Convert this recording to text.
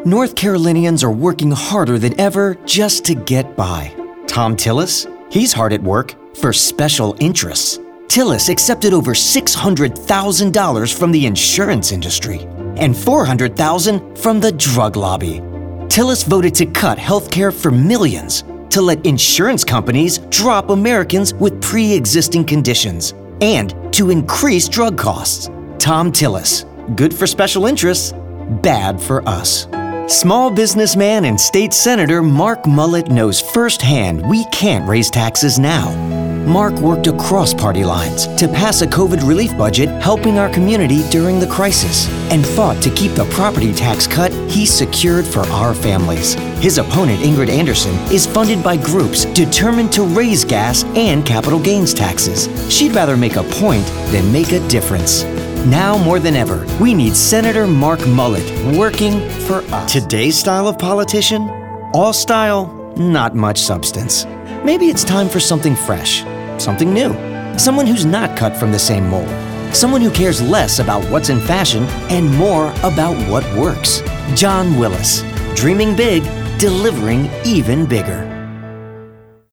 North Carolinians are working harder than ever just to get by. Tom Tillis? He's hard at work for special interests. Tillis accepted over $600,000 from the insurance industry and $400,000 from the drug lobby. Tillis voted to cut health care for millions, to let insurance companies drop Americans with pre-existing conditions, and to increase drug costs. Tom Tillis, good for special interests, bad for us. Small businessman and state senator Mark Mullet knows firsthand we can't raise taxes now. Mark worked across party lines to pass a COVID relief budget helping our community during the crisis and fought to keep the property tax cut he secured for our families. His opponent, Ingrid Anderson, is funded by groups determined to raise gas and capital gains taxes. She'd rather make a point than make a difference. Now more than ever, we need Senator Mark Mullet working for us. Today's style of politician? All style, not much substance. Maybe it's time for something fresh, something new. Someone who's not cut from the same mold. Someone who cares less about what's in fashion and more about what works. John Willis. Dreaming big, delivering even bigger.